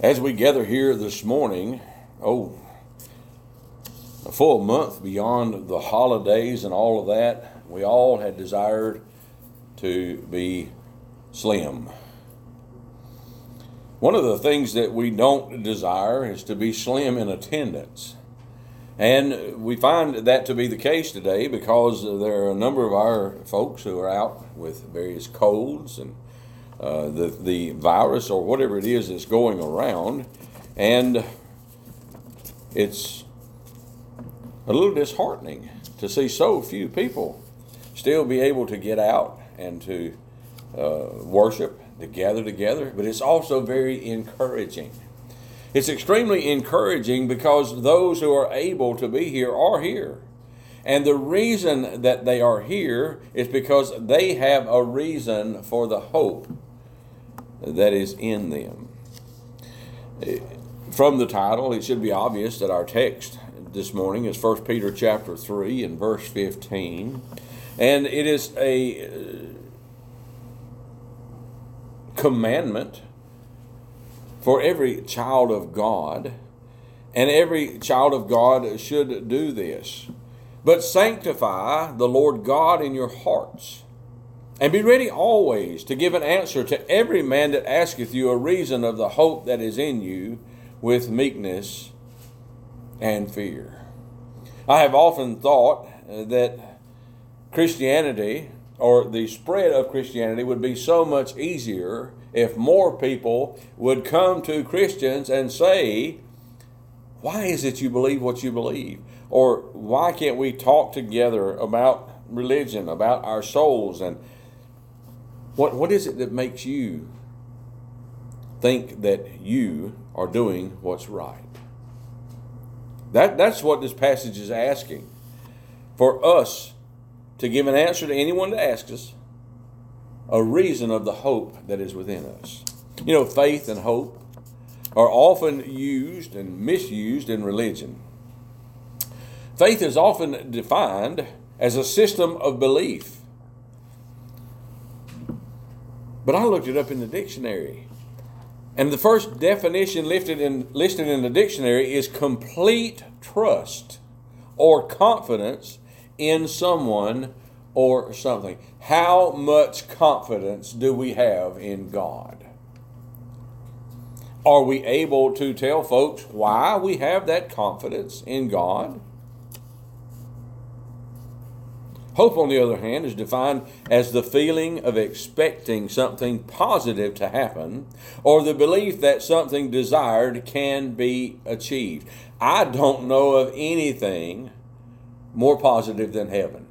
As we gather here this morning, a full month beyond the holidays and all of that, we all had desired to be slim. One of the things that we don't desire is to be slim in attendance. And we find that to be the case today because there are a number of our folks who are out with various colds and the virus or whatever it is that's going around. And it's a little disheartening to see so few people still be able to get out and to worship, to gather together. But it's also very encouraging. It's extremely encouraging because those who are able to be here are here. And the reason that they are here is because they have a reason for the hope that is in them. From the title, it should be obvious that our text this morning is 1 Peter chapter 3 and verse 15. And it is a commandment for every child of God, and every child of God should do this. But sanctify the Lord God in your hearts, and be ready always to give an answer to every man that asketh you a reason of the hope that is in you with meekness and fear. I have often thought that Christianity, or the spread of Christianity, would be so much easier if more people would come to Christians and say, why is it you believe what you believe? Or why can't we talk together about religion, about our souls? And what is it that makes you think that you are doing what's right? That's what this passage is asking. For us to give an answer to anyone that asks us, a reason of the hope that is within us. You know, faith and hope are often used and misused in religion. Faith is often defined as a system of belief. But I looked it up in the dictionary. And the first definition listed in the dictionary is complete trust or confidence in someone or something. How much confidence do we have in God? Are we able to tell folks why we have that confidence in God? Hope, on the other hand, is defined as the feeling of expecting something positive to happen, or the belief that something desired can be achieved. I don't know of anything more positive than heaven.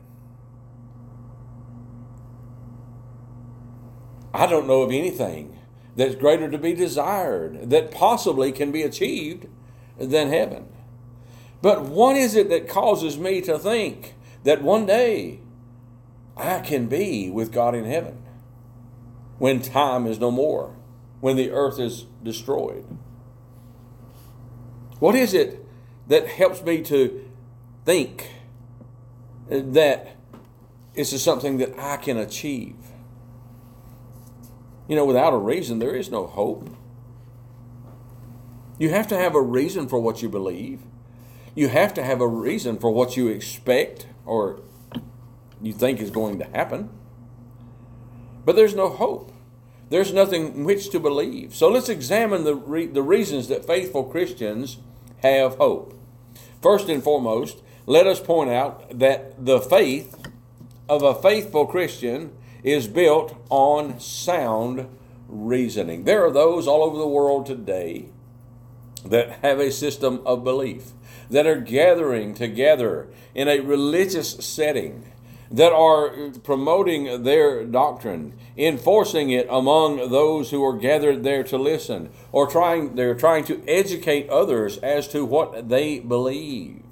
I don't know of anything that's greater to be desired, that possibly can be achieved than heaven. But what is it that causes me to think that one day I can be with God in heaven when time is no more, when the earth is destroyed? What is it that helps me to think that this is something that I can achieve? You know, without a reason, there is no hope. You have to have a reason for what you believe. You have to have a reason for what you expect or you think is going to happen. But there's no hope. There's nothing in which to believe. So let's examine the reasons that faithful Christians have hope. First and foremost, let us point out that the faith of a faithful Christian is built on sound reasoning. There are those all over the world today that have a system of belief, that are gathering together in a religious setting, that are promoting their doctrine, enforcing it among those who are gathered there to listen, or they're trying to educate others as to what they believe.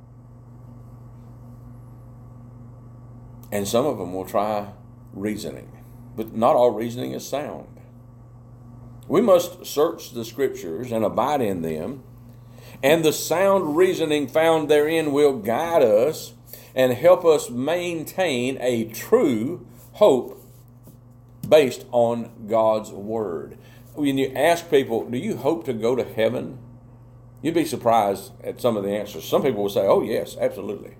And some of them will try reasoning, but not all reasoning is sound. We must search the Scriptures and abide in them, and the sound reasoning found therein will guide us and help us maintain a true hope based on God's Word. when you ask people, do you hope to go to heaven? You'd be surprised at some of the answers. Some people will say, oh, yes, absolutely.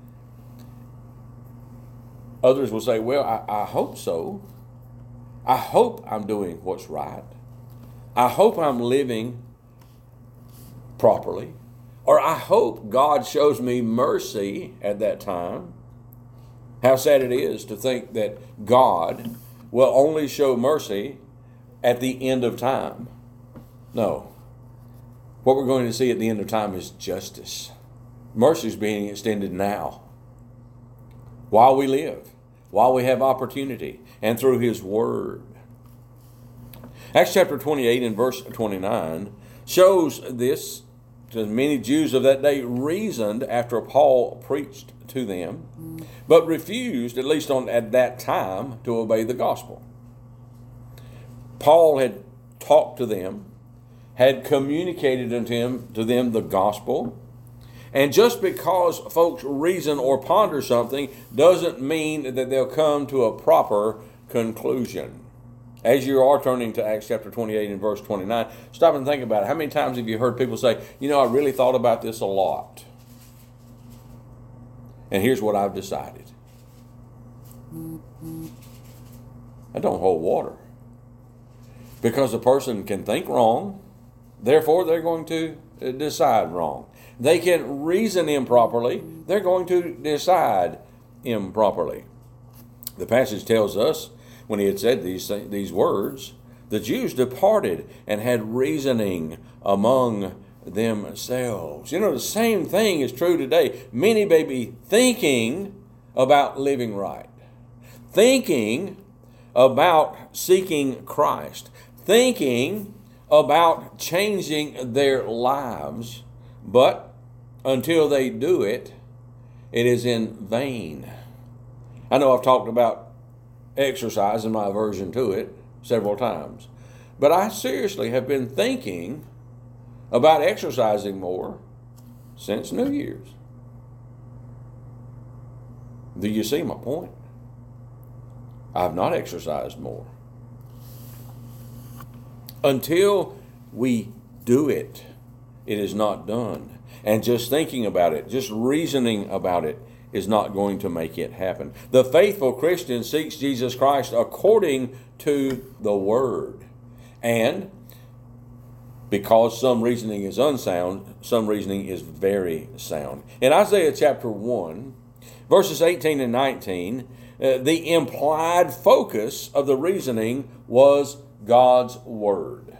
Others will say, well, I hope so. I hope I'm doing what's right. I hope I'm living properly. Or I hope God shows me mercy at that time. How sad it is to think that God will only show mercy at the end of time. No. What we're going to see at the end of time is justice. Mercy is being extended now, while we live, while we have opportunity, and through His Word. Acts chapter 28 and verse 29 shows this. Many Jews of that day reasoned after Paul preached to them, but refused, at least at that time, to obey the gospel. Paul had talked to them, had communicated unto them the gospel, and just because folks reason or ponder something doesn't mean that they'll come to a proper conclusion. As you are turning to Acts chapter 28 and verse 29, stop and think about it. How many times have you heard people say, I really thought about this a lot, and here's what I've decided? That don't hold water. Because a person can think wrong, therefore they're going to decide wrong. They can reason improperly, they're going to decide improperly. The passage tells us, when he had said these words, the Jews departed and had reasoning among themselves. The same thing is true today. Many may be thinking about living right, thinking about seeking Christ, thinking about changing their lives, but until they do it, it is in vain. I know I've talked about exercise and my aversion to it several times, but I seriously have been thinking about exercising more since New Year's. Do you see my point? I've not exercised more. Until we do it, it is not done. And just thinking about it, just reasoning about it, is not going to make it happen. The faithful Christian seeks Jesus Christ according to the Word. And because some reasoning is unsound, some reasoning is very sound. In Isaiah chapter 1, verses 18 and 19, the implied focus of the reasoning was God's Word.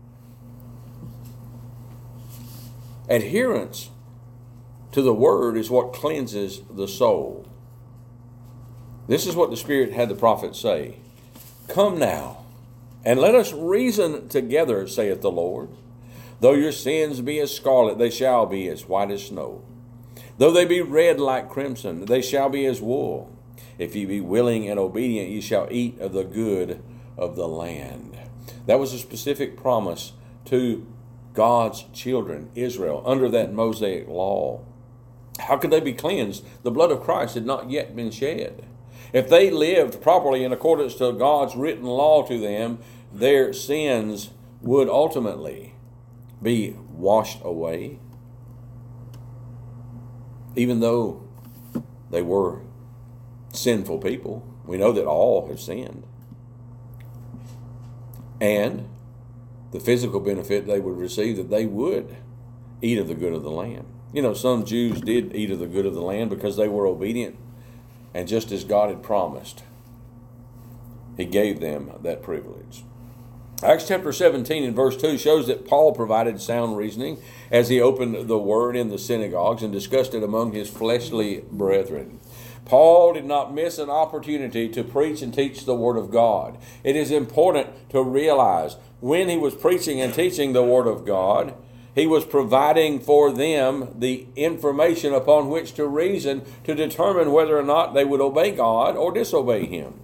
Adherence to the Word is what cleanses the soul. This is what the Spirit had the prophet say. Come now, and let us reason together, saith the Lord. Though your sins be as scarlet, they shall be as white as snow. Though they be red like crimson, they shall be as wool. If ye be willing and obedient, ye shall eat of the good of the land. That was a specific promise to God's children, Israel, under that Mosaic law. How could they be cleansed? The blood of Christ had not yet been shed. If they lived properly in accordance to God's written law to them, their sins would ultimately be washed away, even though they were sinful people. We know that all have sinned. And the physical benefit they would receive, that they would eat of the good of the land. Some Jews did eat of the good of the land because they were obedient, and just as God had promised, He gave them that privilege. Acts chapter 17 and verse 2 shows that Paul provided sound reasoning as he opened the Word in the synagogues and discussed it among his fleshly brethren. Paul did not miss an opportunity to preach and teach the Word of God. It is important to realize when he was preaching and teaching the Word of God, he was providing for them the information upon which to reason to determine whether or not they would obey God or disobey Him.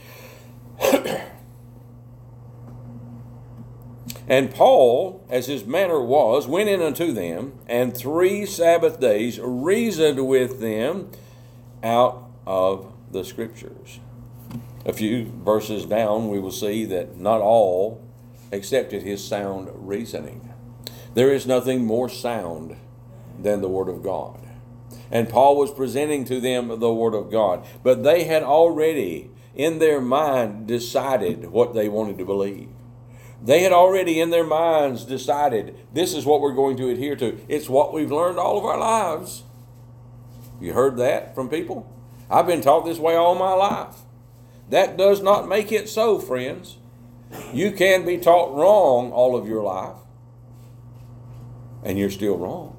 And Paul, as his manner was, went in unto them, and 3 Sabbath days reasoned with them out of the Scriptures. A few verses down, we will see that not all accepted his sound reasoning. There is nothing more sound than the Word of God. And Paul was presenting to them the Word of God. But they had already, in their mind, decided what they wanted to believe. They had already, in their minds, decided, this is what we're going to adhere to. It's what we've learned all of our lives. You heard that from people? I've been taught this way all my life. That does not make it so, friends. You can be taught wrong all of your life, and you're still wrong.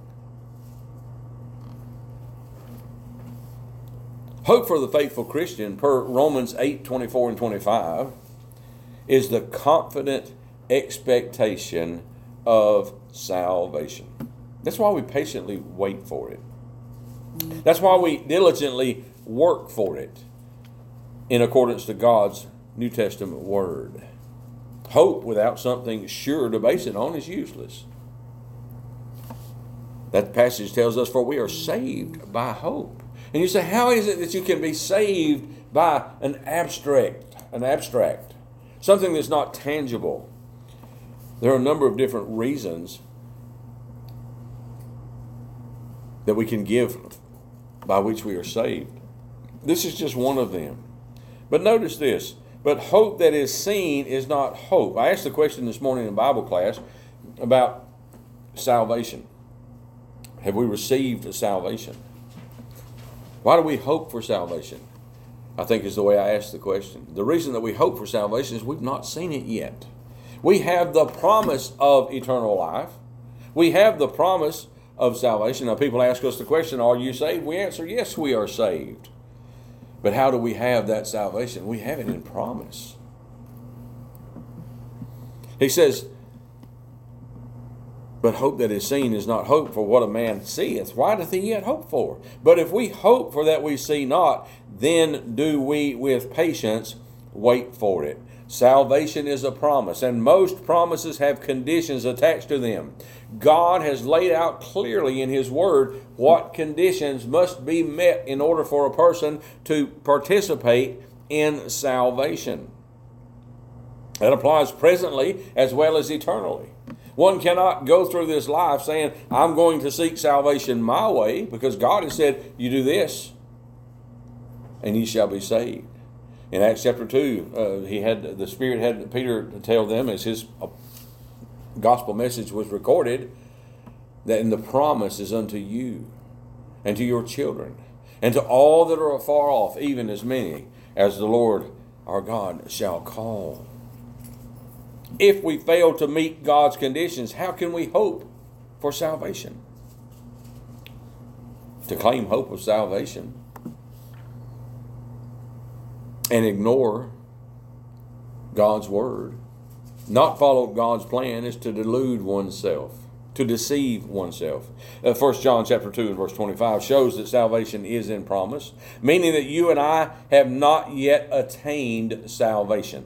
Hope for the faithful Christian, per Romans 8:24 and 25, is the confident expectation of salvation. That's why we patiently wait for it. That's why we diligently work for it in accordance to God's New Testament Word. Hope without something sure to base it on is useless. That passage tells us, for we are saved by hope. And you say, how is it that you can be saved by an abstract, something that's not tangible? There are a number of different reasons that we can give by which we are saved. This is just one of them. But notice this, but hope that is seen is not hope. I asked the question this morning in Bible class about salvation. Have we received salvation? Why do we hope for salvation? I think is the way I asked the question. The reason that we hope for salvation is we've not seen it yet. We have the promise of eternal life. We have the promise of salvation. Now people ask us the question, are you saved? We answer, yes, we are saved. But how do we have that salvation? We have it in promise. He says, but hope that is seen is not hope for what a man seeth. Why doth he yet hope for? But if we hope for that we see not, then do we with patience wait for it. Salvation is a promise, and most promises have conditions attached to them. God has laid out clearly in His Word what conditions must be met in order for a person to participate in salvation. That applies presently as well as eternally. One cannot go through this life saying, I'm going to seek salvation my way, because God has said, you do this, and ye shall be saved. In Acts chapter 2, the Spirit had Peter tell them, as his gospel message was recorded, that in the promise is unto you and to your children and to all that are afar off, even as many as the Lord our God shall call. If we fail to meet God's conditions, how can we hope for salvation? To claim hope of salvation and ignore God's Word, not follow God's plan, is to delude oneself, to deceive oneself. 1 John chapter 2 and verse 25 shows that salvation is in promise, meaning that you and I have not yet attained salvation.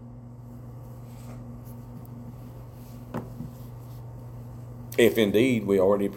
If indeed we already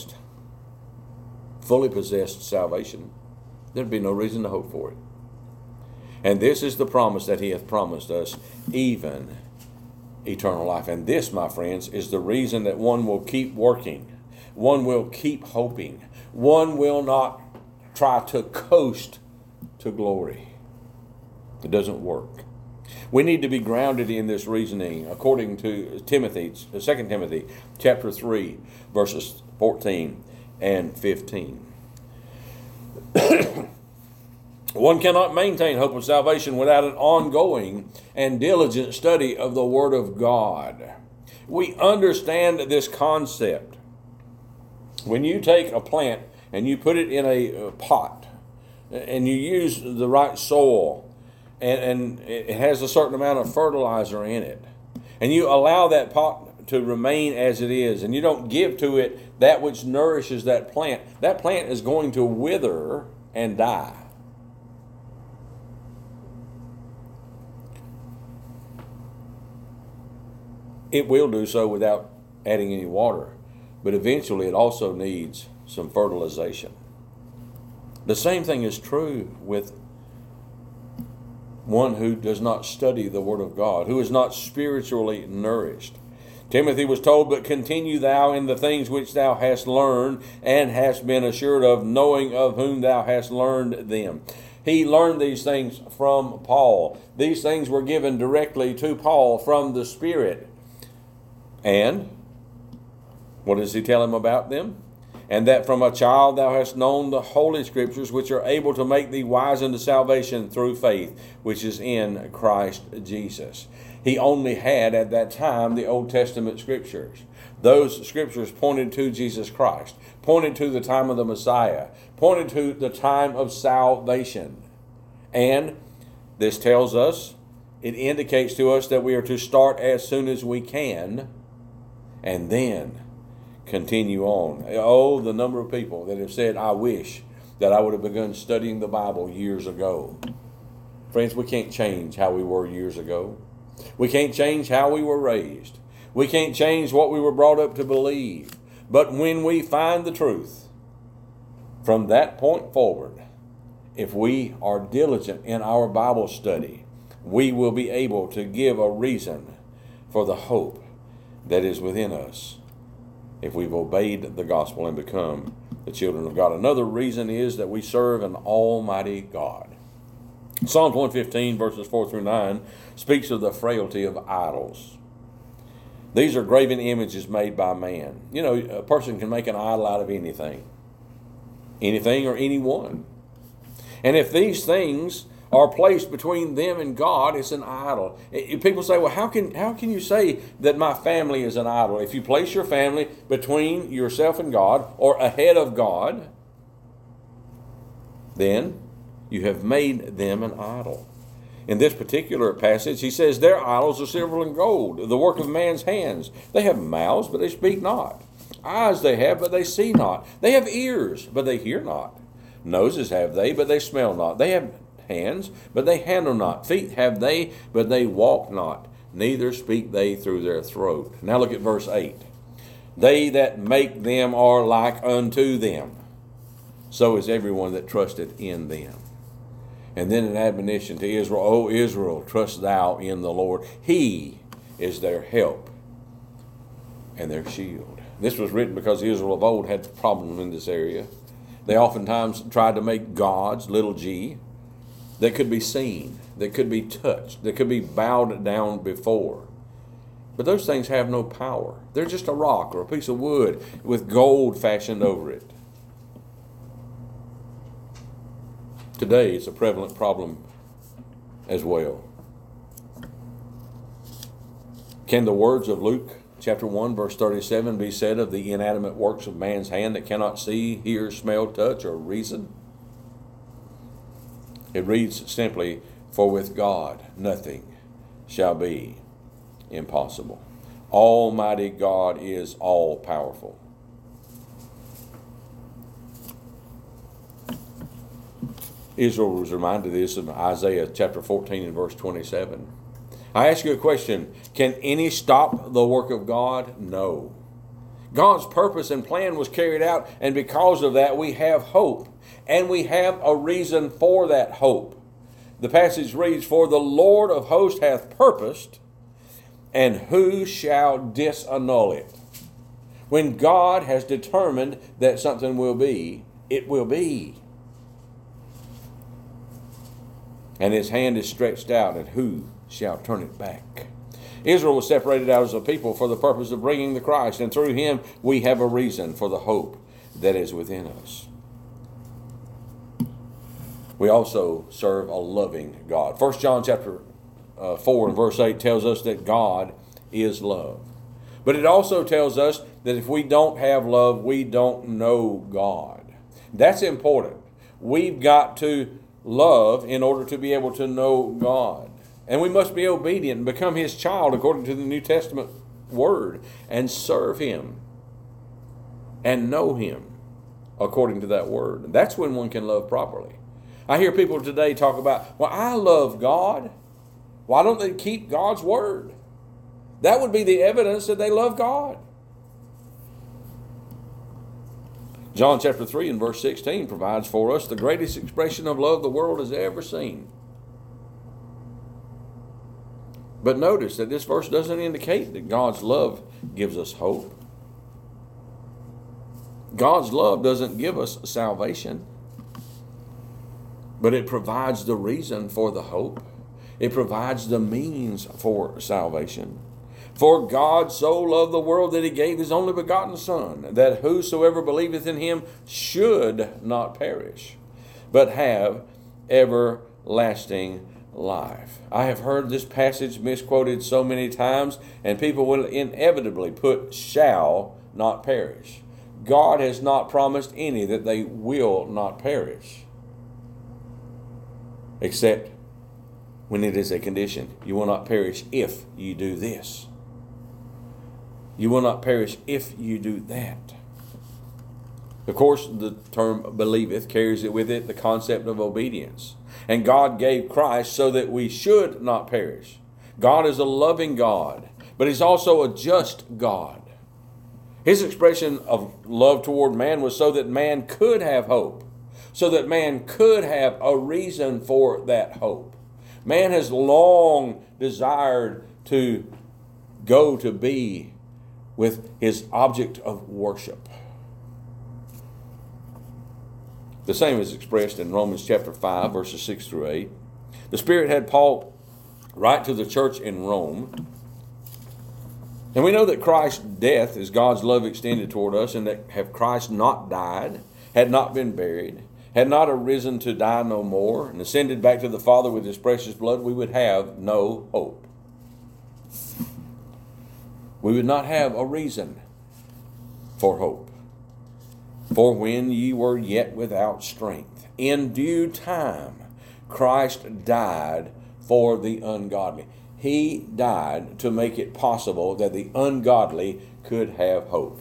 fully possessed salvation, there'd be no reason to hope for it. And this is the promise that He hath promised us, even eternal life. And this, my friends, is the reason that one will keep working. One will keep hoping. One will not try to coast to glory. It doesn't work. We need to be grounded in this reasoning according to 2 Timothy chapter 3, verses 14 and 15. One cannot maintain hope of salvation without an ongoing and diligent study of the Word of God. We understand this concept. When you take a plant and you put it in a pot and you use the right soil and it has a certain amount of fertilizer in it, and you allow that pot to remain as it is, and you don't give to it that which nourishes that plant is going to wither and die. It will do so without adding any water, but eventually it also needs some fertilization. The same thing is true with one who does not study the Word of God, who is not spiritually nourished. Timothy was told, but continue thou in the things which thou hast learned and hast been assured of, knowing of whom thou hast learned them. He learned these things from Paul. These things were given directly to Paul from the Spirit. And what does he tell him about them? And that from a child thou hast known the Holy Scriptures, which are able to make thee wise unto salvation through faith, which is in Christ Jesus. He only had at that time the Old Testament Scriptures. Those Scriptures pointed to Jesus Christ, pointed to the time of the Messiah, pointed to the time of salvation. And this tells us, it indicates to us that we are to start as soon as we can, and then continue on. Oh, the number of people that have said, I wish that I would have begun studying the Bible years ago. Friends, we can't change how we were years ago. We can't change how we were raised. We can't change what we were brought up to believe. But when we find the truth, from that point forward, if we are diligent in our Bible study, we will be able to give a reason for the hope that is within us if we've obeyed the gospel and become the children of God. Another reason is that we serve an almighty God. Psalms 115, verses 4 through 9, speaks of the frailty of idols. These are graven images made by man. You know, a person can make an idol out of anything or anyone. And if these things are placed between them and God, it's an idol. People say, well, how can you say that my family is an idol? If you place your family between yourself and God, or ahead of God, then you have made them an idol. In this particular passage, he says, their idols are silver and gold, the work of man's hands. They have mouths, but they speak not. Eyes they have, but they see not. They have ears, but they hear not. Noses have they, but they smell not. They have hands, but they handle not. Feet have they, but they walk not. Neither speak they through their throat. Now look at verse 8. They that make them are like unto them. So is everyone that trusteth in them. And then an admonition to Israel, O Israel, trust thou in the Lord. He is their help and their shield. This was written because Israel of old had problems in this area. They oftentimes tried to make gods, little g, that could be seen, that could be touched, that could be bowed down before. But those things have no power. They're just a rock or a piece of wood with gold fashioned over it. Today, it's a prevalent problem as well. Can the words of Luke chapter 1, verse 37 be said of the inanimate works of man's hand that cannot see, hear, smell, touch, or reason? It reads simply, for with God nothing shall be impossible. Almighty God is all-powerful. Israel was reminded of this in Isaiah chapter 14 and verse 27. I ask you a question. Can any stop the work of God? No. God's purpose and plan was carried out, and because of that we have hope. And we have a reason for that hope. The passage reads, for the Lord of hosts hath purposed, and who shall disannul it? When God has determined that something will be, it will be. And his hand is stretched out, and who shall turn it back? Israel was separated out as a people for the purpose of bringing the Christ, and through him we have a reason for the hope that is within us. We also serve a loving God. 1 John chapter 4 and verse 8 tells us that God is love. But it also tells us that if we don't have love, we don't know God. That's important. We've got to love in order to be able to know God. And we must be obedient and become his child according to the New Testament word and serve him and know him according to that word. That's when one can love properly. I hear people today talk about, well, I love God. Why don't they keep God's word? That would be the evidence that they love God. John chapter 3 and verse 16 provides for us the greatest expression of love the world has ever seen. But notice that this verse doesn't indicate that God's love gives us hope. God's love doesn't give us salvation, but it provides the reason for the hope. It provides the means for salvation. For God so loved the world that he gave his only begotten Son, that whosoever believeth in him should not perish, but have everlasting life. I have heard this passage misquoted so many times, and people will inevitably put shall not perish. God has not promised any that they will not perish, except when it is a condition. You will not perish if you do this. You will not perish if you do that. Of course, the term believeth carries it with it the concept of obedience. And God gave Christ so that we should not perish. God is a loving God, but he's also a just God. His expression of love toward man was so that man could have hope, so that man could have a reason for that hope. Man has long desired to go to be with his object of worship. The same is expressed in Romans chapter 5, verses 6 through 8. The Spirit had Paul write to the church in Rome. And we know that Christ's death is God's love extended toward us, and that have Christ not died, had not been buried, had not arisen to die no more, and ascended back to the Father with his precious blood, we would have no hope. We would not have a reason for hope. For when ye were yet without strength, in due time Christ died for the ungodly. He died to make it possible that the ungodly could have hope.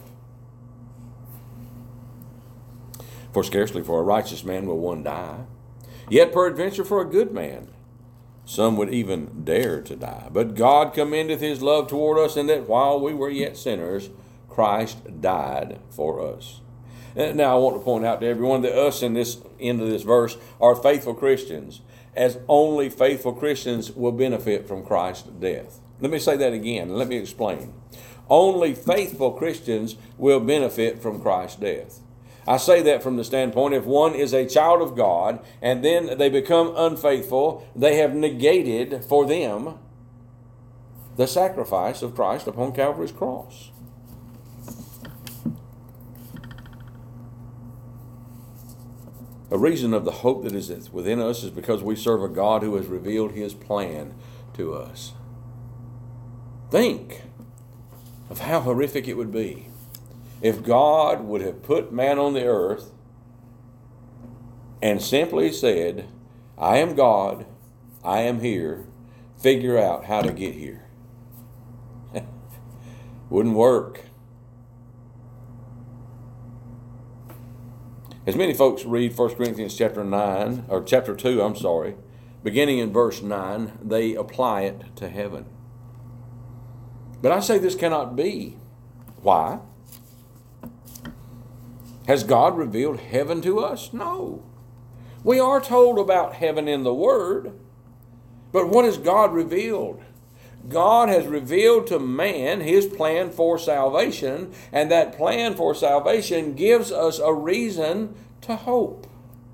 For scarcely for a righteous man will one die, yet peradventure for a good man some would even dare to die. But God commendeth his love toward us, in that while we were yet sinners, Christ died for us. Now I want to point out to everyone that us in this end of this verse are faithful Christians, as only faithful Christians will benefit from Christ's death. Let me say that again, and let me explain. Only faithful Christians will benefit from Christ's death. I say that from the standpoint, if one is a child of God and then they become unfaithful, they have negated for them the sacrifice of Christ upon Calvary's cross. A reason of the hope that is within us is because we serve a God who has revealed his plan to us. Think of how horrific it would be if God would have put man on the earth and simply said, I am God, I am here, figure out how to get here. Wouldn't work. As many folks read 1 Corinthians chapter 2, beginning in verse 9, they apply it to heaven. But I say this cannot be. Why? Has God revealed heaven to us? No. We are told about heaven in the Word. But what has God revealed? God has revealed to man his plan for salvation, and that plan for salvation gives us a reason to hope.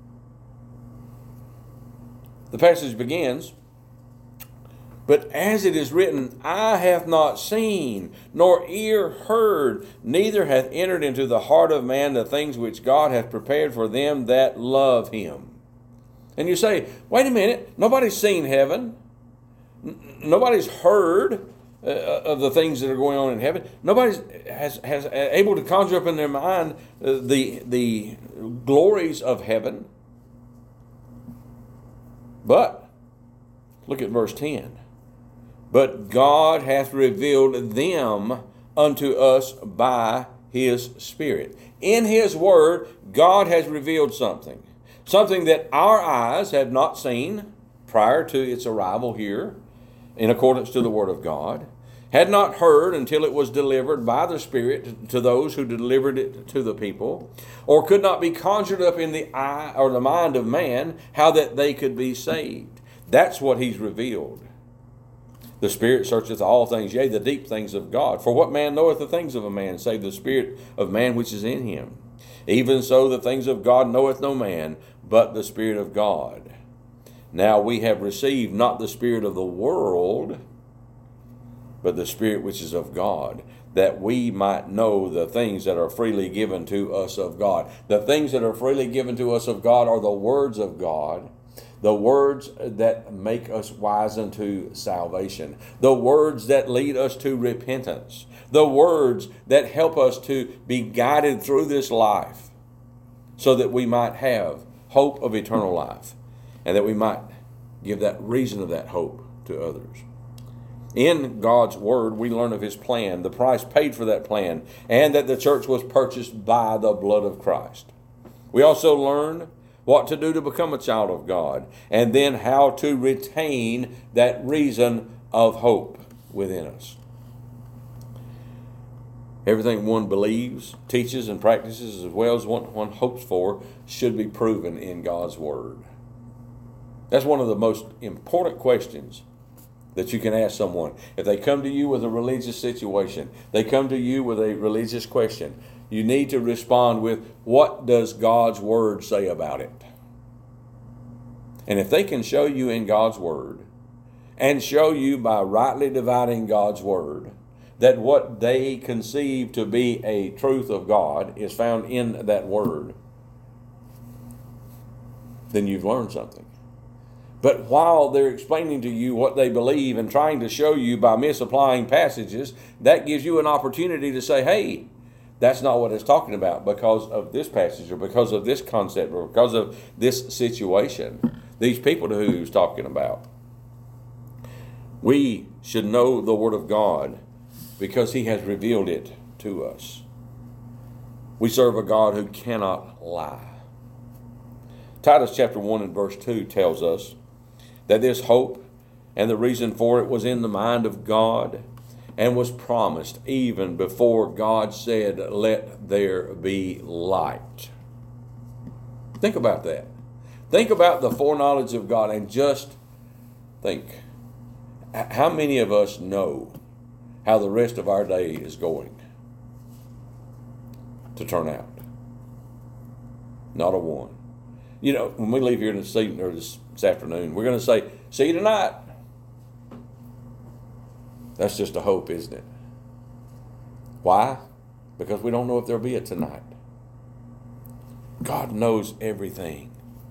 The passage begins, but as it is written, eye hath not seen, nor ear heard, neither hath entered into the heart of man the things which God hath prepared for them that love him. And you say, wait a minute, nobody's seen heaven. Nobody's heard of the things that are going on in heaven. Nobody has able to conjure up in their mind the glories of heaven. But, look at verse 10. But God hath revealed them unto us by his Spirit. In his Word, God has revealed something. Something that our eyes have not seen prior to its arrival here, in accordance to the Word of God, had not heard until it was delivered by the Spirit to those who delivered it to the people, or could not be conjured up in the eye or the mind of man how that they could be saved. That's what he's revealed. The Spirit searcheth all things, yea, the deep things of God. For what man knoweth the things of a man, save the Spirit of man which is in him? Even so the things of God knoweth no man, but the Spirit of God. Now we have received not the spirit of the world, but the Spirit which is of God, that we might know the things that are freely given to us of God. The things that are freely given to us of God are the words of God, the words that make us wise unto salvation, the words that lead us to repentance, the words that help us to be guided through this life so that we might have hope of eternal life and that we might give that reason of that hope to others. In God's Word, we learn of His plan, the price paid for that plan, and that the church was purchased by the blood of Christ. We also learn what to do to become a child of God, and then how to retain that reason of hope within us. Everything one believes, teaches, and practices, as well as what one hopes for, should be proven in God's Word. That's one of the most important questions that you can ask someone. If they come to you with a religious situation, they come to you with a religious question, you need to respond with, what does God's Word say about it? And if they can show you in God's Word, and show you by rightly dividing God's Word, that what they conceive to be a truth of God is found in that Word, then you've learned something. But while they're explaining to you what they believe and trying to show you by misapplying passages, that gives you an opportunity to say, hey, that's not what it's talking about because of this passage or because of this concept or because of this situation, these people who he was talking about. We should know the Word of God because He has revealed it to us. We serve a God who cannot lie. Titus chapter 1 and verse 2 tells us that this hope and the reason for it was in the mind of God and was promised even before God said, let there be light. Think about that. Think about the foreknowledge of God and just think, how many of us know how the rest of our day is going to turn out? Not a one. You know, when we leave here this afternoon, we're going to say, see you tonight. That's just a hope, isn't it? Why? Because we don't know if there'll be a tonight. God knows everything.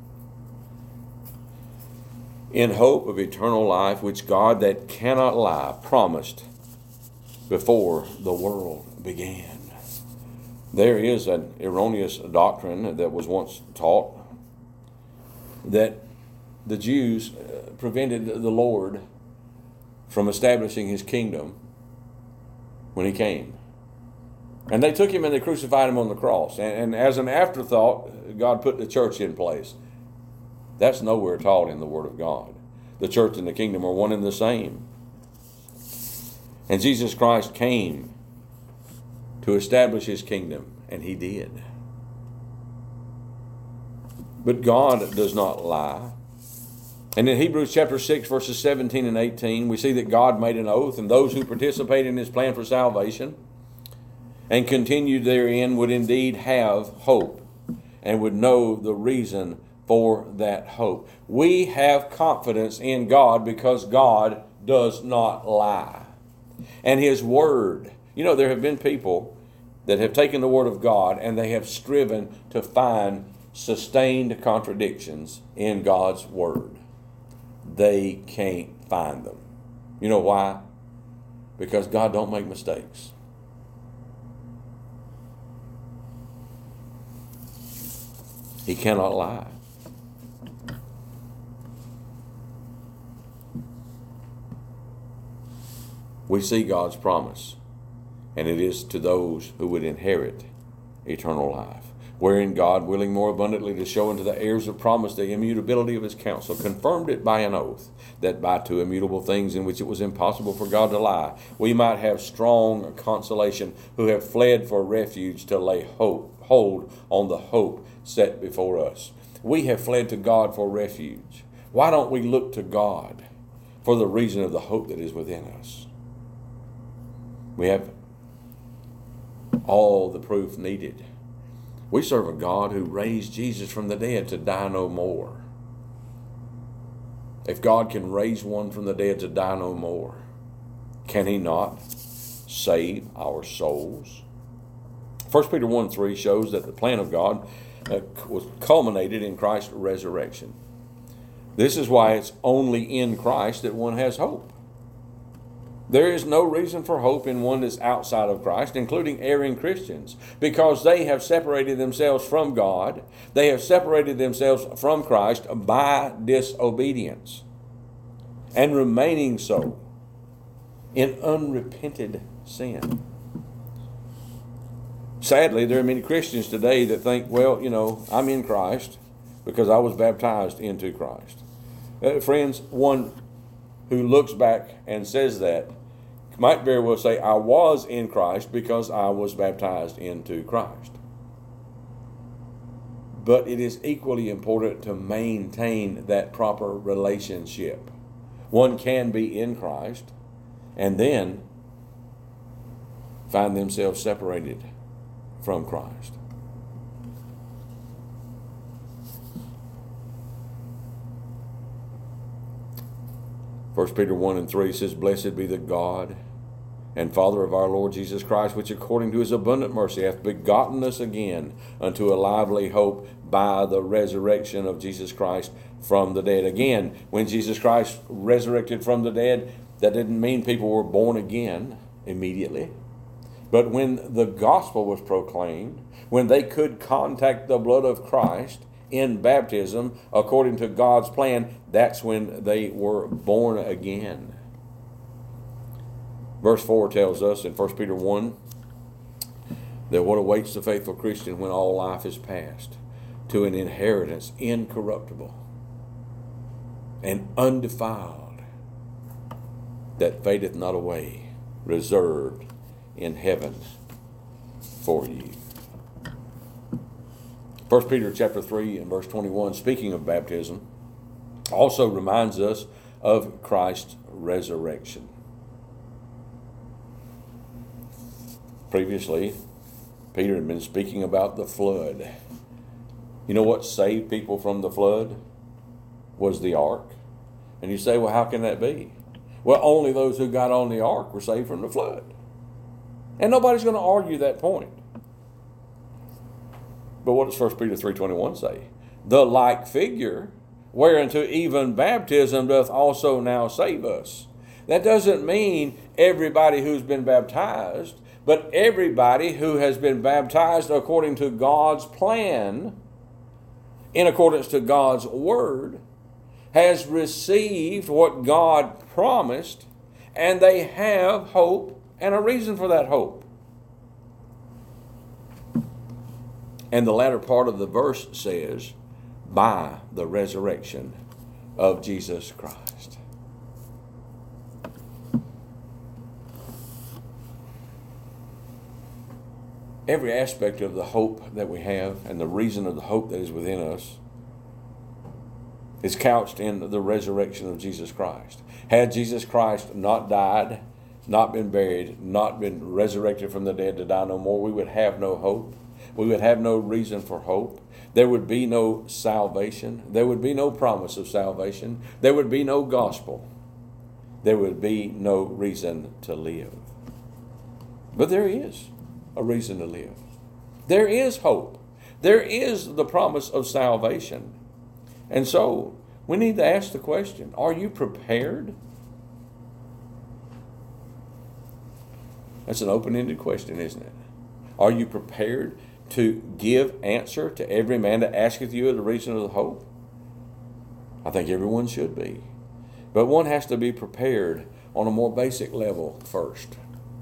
In hope of eternal life, which God that cannot lie promised before the world began. There is an erroneous doctrine that was once taught that the Jews prevented the Lord from establishing His kingdom when He came. And they took Him and they crucified Him on the cross. And as an afterthought, God put the church in place. That's nowhere taught in the Word of God. The church and the kingdom are one and the same. And Jesus Christ came to establish His kingdom, and He did. But God does not lie. And in Hebrews chapter 6, verses 17 and 18, we see that God made an oath, and those who participate in His plan for salvation and continue therein would indeed have hope and would know the reason for that hope. We have confidence in God because God does not lie. And His Word, you know, there have been people that have taken the Word of God and they have striven to find sustained contradictions in God's Word. They can't find them. You know why? Because God don't make mistakes. He cannot lie. We see God's promise, and it is to those who would inherit eternal life, wherein God, willing more abundantly to show unto the heirs of promise the immutability of His counsel, confirmed it by an oath, that by two immutable things in which it was impossible for God to lie, we might have strong consolation, who have fled for refuge to lay hold on the hope set before us. We have fled to God for refuge. Why don't we look to God for the reason of the hope that is within us. We have all the proof needed. We serve a God who raised Jesus from the dead to die no more. If God can raise one from the dead to die no more, can He not save our souls? 1 Peter 1:3 shows that the plan of God was culminated in Christ's resurrection. This is why it's only in Christ that one has hope. There is no reason for hope in one that's outside of Christ, including erring Christians, because they have separated themselves from God. They have separated themselves from Christ by disobedience, and remaining so in unrepented sin. Sadly, there are many Christians today that think, well, I'm in Christ because I was baptized into Christ. Friends, one who looks back and says that might very well say, I was in Christ because I was baptized into Christ. But it is equally important to maintain that proper relationship. One can be in Christ and then find themselves separated from Christ. First Peter 1:3 says, Blessed be the God and Father of our Lord Jesus Christ, which according to His abundant mercy hath begotten us again unto a lively hope by the resurrection of Jesus Christ from the dead. Again, when Jesus Christ resurrected from the dead, that didn't mean people were born again immediately. But when the gospel was proclaimed, when they could contact the blood of Christ in baptism according to God's plan, that's when they were born again. Verse 4 tells us in 1 Peter 1 that what awaits the faithful Christian when all life is past, to an inheritance incorruptible and undefiled, that fadeth not away, reserved in heaven for you. 1 Peter chapter 3 and verse 21, speaking of baptism, also reminds us of Christ's resurrection. Previously, Peter had been speaking about the flood. You know what saved people from the flood? Was the ark. And you say, well, how can that be? Well, only those who got on the ark were saved from the flood. And nobody's going to argue that point. But what does 1 Peter 3:21 say? The like figure, whereunto even baptism doth also now save us. That doesn't mean everybody who's been baptized, but everybody who has been baptized according to God's plan, in accordance to God's word, has received what God promised, and they have hope and a reason for that hope. And the latter part of the verse says, by the resurrection of Jesus Christ. Every aspect of the hope that we have and the reason of the hope that is within us is couched in the resurrection of Jesus Christ. Had Jesus Christ not died, not been buried, not been resurrected from the dead to die no more, we would have no hope. We would have no reason for hope. There would be no salvation. There would be no promise of salvation. There would be no gospel. There would be no reason to live. But there is a reason to live. There is hope. There is the promise of salvation. And so we need to ask the question, are you prepared? That's an open-ended question, isn't it? Are you prepared to give answer to every man that asketh you the reason of the hope? I think everyone should be. But one has to be prepared on a more basic level first.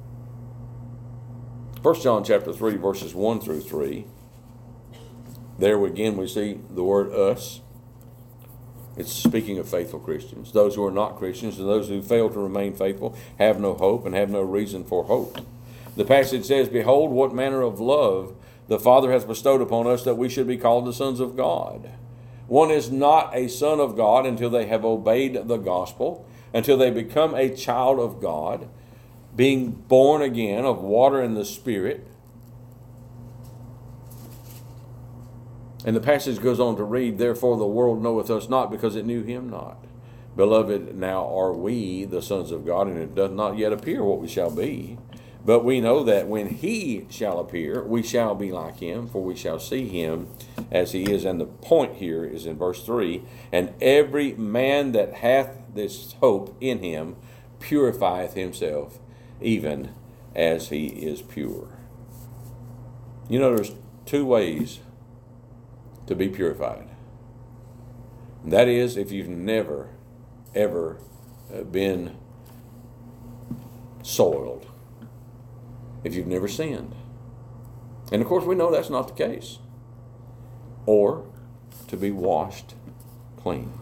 1 John chapter 3, verses 1 through 3. There again we see the word us. It's speaking of faithful Christians. Those who are not Christians and those who fail to remain faithful have no hope and have no reason for hope. The passage says, Behold, what manner of love the Father hath bestowed upon us, that we should be called the sons of God. One is not a son of God until they have obeyed the gospel. until they become a child of God, being born again of water and the Spirit. And the passage goes on to read, therefore the world knoweth us not, because it knew him not. Beloved, now are we the sons of God, and it doth not yet appear what we shall be. But we know that when he shall appear, we shall be like him, for we shall see him as he is. And the point here is in verse 3, and every man that hath this hope in him purifieth himself, even as he is pure. You know, there's two ways to be purified. And that is, if you've never, ever been soiled. If you've never sinned. And of course we know that's not the case. Or to be washed clean.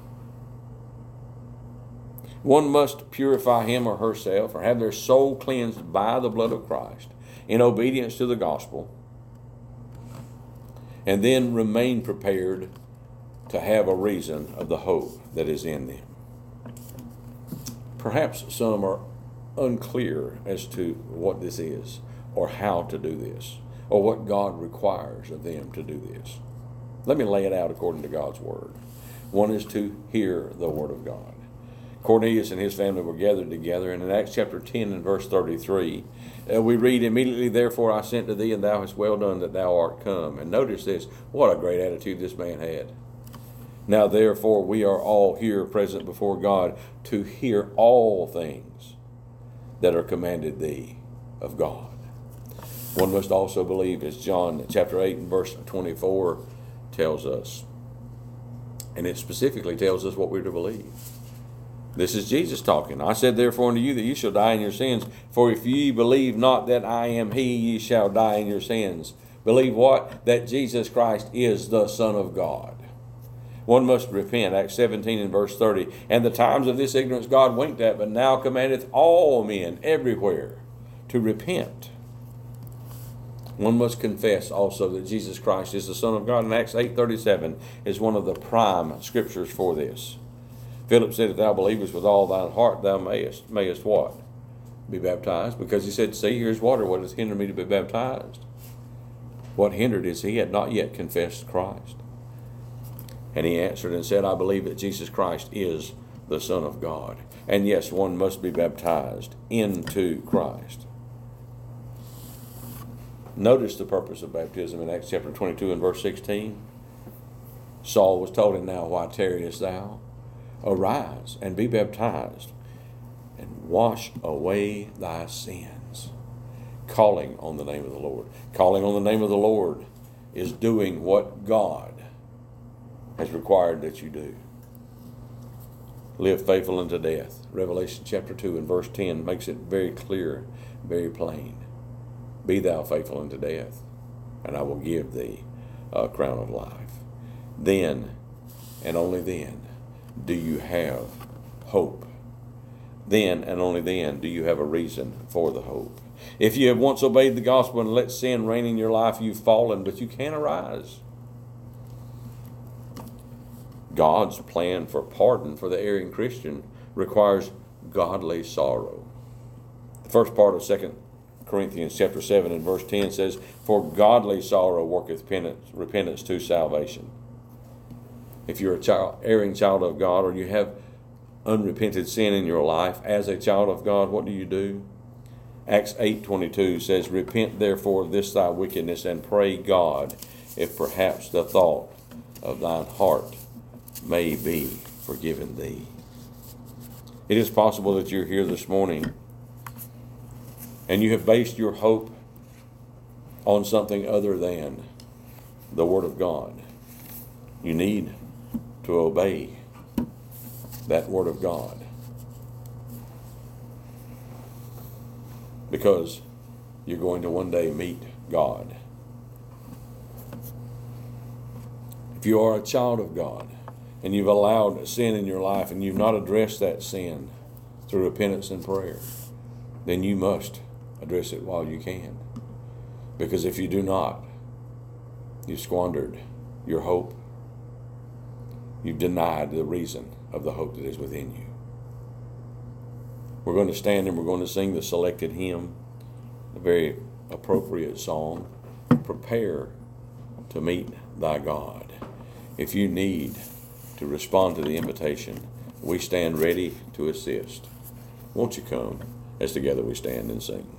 One must purify him or herself, or have their soul cleansed by the blood of Christ in obedience to the gospel, and then remain prepared to have a reason of the hope that is in them. Perhaps some are unclear as to what this is, or how to do this, or what God requires of them to do this. Let me lay it out according to God's word. One is to hear the word of God. Cornelius and his family were gathered together, and in Acts chapter 10 and verse 33, we read, immediately therefore I sent to thee, and thou hast well done that thou art come. And notice this, what a great attitude this man had. Now therefore we are all here present before God to hear all things that are commanded thee of God. One must also believe, as John chapter 8 and verse 24 tells us, and it specifically tells us what we're to believe. This is Jesus talking. I said therefore unto you that ye shall die in your sins, for if ye believe not that I am he, ye shall die in your sins. Believe what? That Jesus Christ is the Son of God. One must repent, Acts 17 and verse 30. And the times of this ignorance God winked at, but now commandeth all men everywhere to repent. One must confess also that Jesus Christ is the Son of God. And Acts 8:37 is one of the prime scriptures for this. Philip said, if thou believest with all thine heart, thou mayest what? Be baptized. Because he said, see, here's water. What does hinder me to be baptized? What hindered is he had not yet confessed Christ. And he answered and said, I believe that Jesus Christ is the Son of God. And yes, one must be baptized into Christ. Notice the purpose of baptism in Acts chapter 22 and verse 16. Saul was told him, now why tarriest thou? Arise and be baptized and wash away thy sins. Calling on the name of the Lord. Calling on the name of the Lord is doing what God has required that you do. Live faithful unto death. Revelation chapter 2 and verse 10 makes it very clear, very plain. Be thou faithful unto death, and I will give thee a crown of life. Then, and only then, do you have hope. Then, and only then, do you have a reason for the hope. If you have once obeyed the gospel and let sin reign in your life, you've fallen, but you can arise. God's plan for pardon for the erring Christian requires godly sorrow. The first part of 2 Corinthians chapter 7 and verse 10 says, for godly sorrow worketh repentance to salvation. If you're a erring child of God, or you have unrepented sin in your life as a child of God, what do? Acts 8:22 says, repent therefore of this thy wickedness, and pray God, if perhaps the thought of thine heart may be forgiven thee. It is possible that you're here this morning and you have based your hope on something other than the Word of God. You need to obey that Word of God, because you're going to one day meet God. If you are a child of God and you've allowed sin in your life and you've not addressed that sin through repentance and prayer, then you must address it while you can. Because if you do not, you've squandered your hope. You've denied the reason of the hope that is within you. We're going to stand and we're going to sing the selected hymn, a very appropriate song, Prepare to Meet Thy God. If you need to respond to the invitation, we stand ready to assist. Won't you come as together we stand and sing?